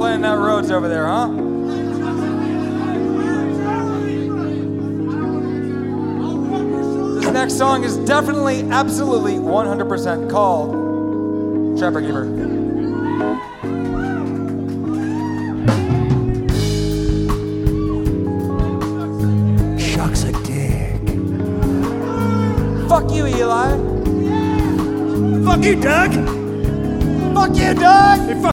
playing that Rhodes over there, huh? This next song is definitely, absolutely, 100% called Trapper Keeper. Shucks a dick. Fuck you, Eli. Fuck you, Doug. Fuck you, Doug. Hey, fuck